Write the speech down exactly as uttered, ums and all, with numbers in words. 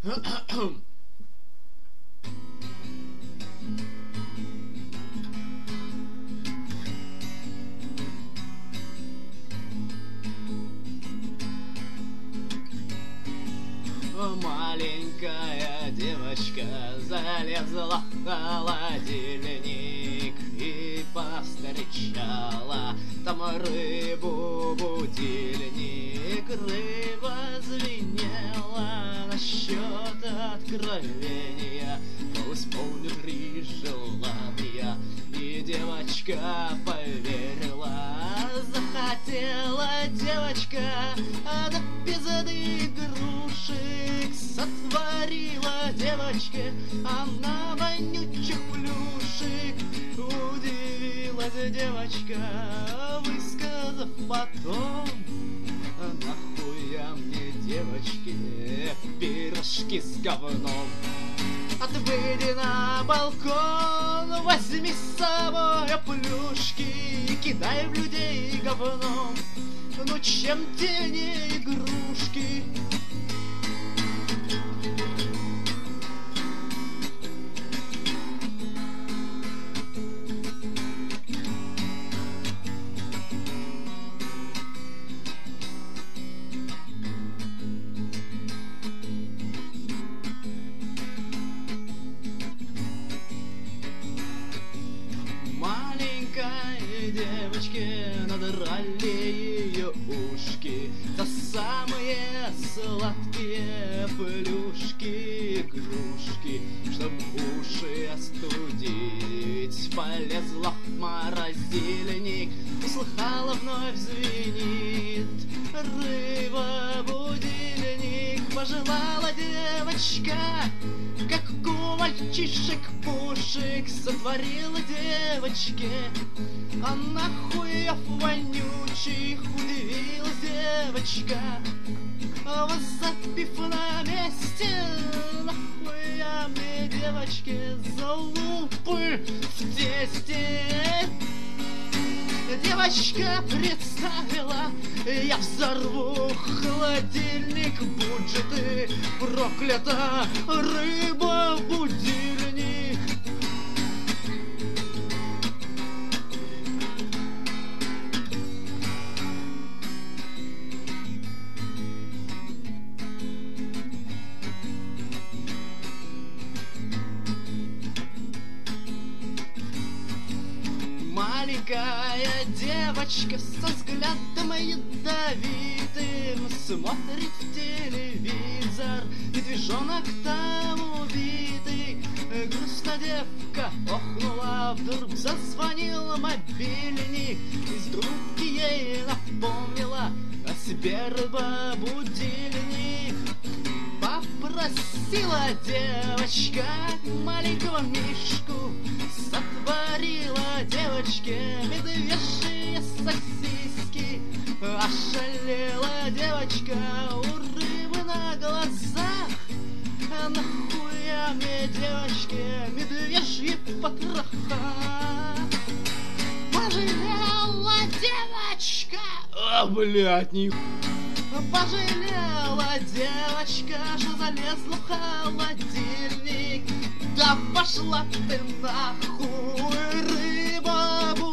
Маленькая девочка залезла в холодильник и повстречала там рыбу будильник. Рыба звенела насчет откровения, мол, исполню три желания. И девочка поверила, захотела девочка до пизды игрушек. Сотворила девочка она вонючих плюшек. Удивилась девочка, высказав потом: нахуя мне, девочки, пирожки с говном? А ты выйди на балкон, возьми с собой плюшки и кидай в людей говном. Ну чем те не игрушки? Девочке надрали ее ушки за самые сладкие плюшки, игрушки. Чтоб уши остудить, полезла в морозильник, услыхала, вновь звенит рыба будильник. Пожелала девочка, как у мальчишек пушек, сотворила девочке а нахуев вонючих. Удивилась девочка, возопив на месте: нахуя мне, девочки, залупы в тесте? Девочка представила: я взорву холодильник, будь же ты проклята, рыба будильник. Маленькая девочка со взглядом ядовитым смотрит в телевизор, медвежонок там убитый. Грустно девка охнула, вдруг зазвонил мобильник, из трубки ей напомнила о себе рыба будильник. Попросила девочка маленького мишку, сотворила девочке медвежьи сосиски. Ошалела девочка у рыбы на глазах: нахуя мне, девочке, медвежьи потроха? Пожалела девочка, а, блядь, нихуя. Пожалела девочка, что залезла в холодильник. Да пошла ты нахуй, рыба